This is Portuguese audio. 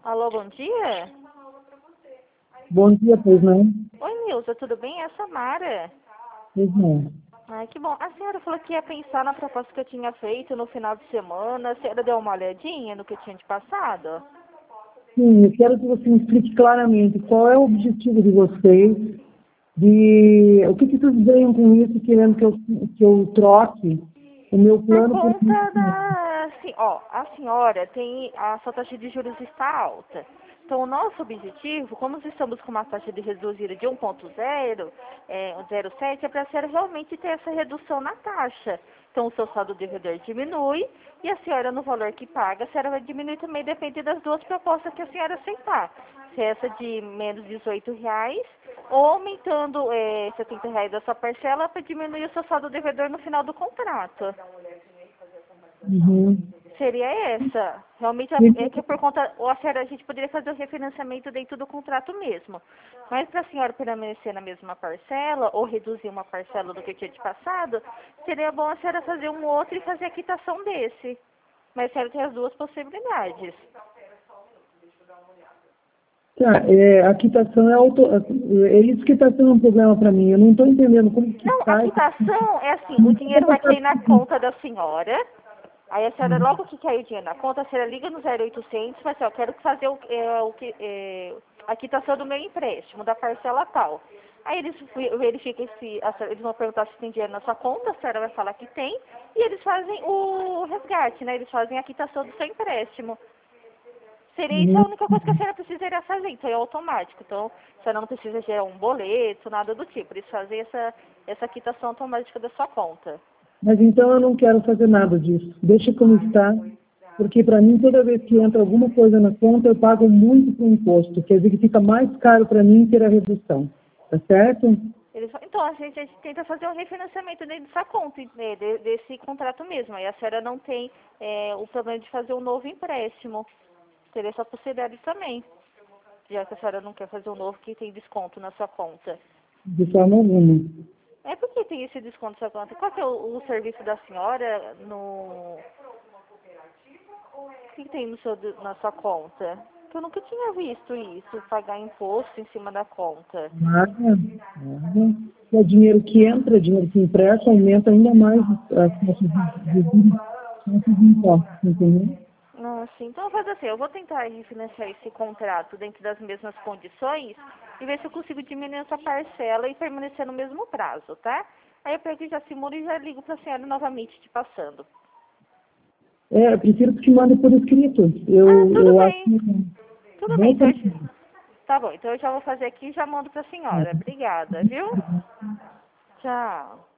Alô, bom dia? Bom dia, pois não? Oi, Nilza, tudo bem? É a Samara. Pois não. Ai, que bom. A senhora falou que ia pensar na proposta que eu tinha feito no final de semana. A senhora deu uma olhadinha no que eu tinha te passado? Sim, eu quero que você me explique claramente qual é o objetivo de vocês, o que vocês ganham com isso, querendo que eu troque o meu Por plano por conta da... Assim, ó, a senhora tem... A sua taxa de juros está alta. Então, o nosso objetivo, como nós estamos com uma taxa de reduzida de 1,0, 0,7, é para a senhora realmente ter essa redução na taxa. Então, o seu saldo devedor diminui e a senhora, no valor que paga, a senhora vai diminuir também, depende das duas propostas que a senhora aceitar. Se é essa de menos R$ 18, ou aumentando R$ 70 da sua parcela para diminuir o seu saldo devedor no final do contrato. Uhum. Seria essa. Realmente é que por conta, ou a senhora, a gente poderia fazer o refinanciamento dentro do contrato mesmo. Mas para a senhora permanecer na mesma parcela, ou reduzir uma parcela do que eu tinha te passado, seria bom a senhora fazer um outro e fazer a quitação desse. Mas a senhora tem as duas possibilidades. Tá, a quitação é isso que está sendo um problema para mim. Eu não estou entendendo como que Não, a faz. quitação é assim, o dinheiro vai cair na conta da senhora. Aí a senhora, logo que caiu o dinheiro na conta, a senhora liga no 0800 e fala assim, ó, quero fazer a quitação do meu empréstimo, da parcela tal. Aí eles verificam eles vão perguntar se tem dinheiro na sua conta, a senhora vai falar que tem, e eles fazem o resgate, né? Eles fazem a quitação do seu empréstimo. Seria isso a única coisa que a senhora precisaria fazer, então é automático. Então, a senhora não precisa gerar um boleto, nada do tipo. Eles fazem essa quitação automática da sua conta. Mas então eu não quero fazer nada disso. Deixa como está, porque para mim, toda vez que entra alguma coisa na conta, eu pago muito para o imposto. Quer dizer que fica mais caro para mim ter a redução. Tá certo? Então, a gente tenta fazer um refinanciamento dentro dessa conta, né, desse contrato mesmo. Aí a senhora não tem o problema de fazer um novo empréstimo. Teria essa possibilidade também. Já que a senhora não quer fazer um novo que tem desconto na sua conta. De forma alguma. É porque tem esse desconto na sua conta. Qual que é o serviço da senhora no... O que tem na sua conta? Que eu nunca tinha visto isso, pagar imposto em cima da conta. Nada. É dinheiro que entra, dinheiro que empresta, aumenta ainda mais as nossos impostos, entendeu? Nossa, então faz assim, eu vou tentar refinanciar esse contrato dentro das mesmas condições e ver se eu consigo diminuir essa parcela e permanecer no mesmo prazo, tá? Aí eu pego e já simulo e já ligo pra senhora novamente te passando. Eu prefiro que te mande por escrito. Ah, tudo Eu acho bem. que Tudo bem, bem então tranquilo. tá bom, então eu já vou fazer aqui e já mando pra senhora. Obrigada, viu? Tchau.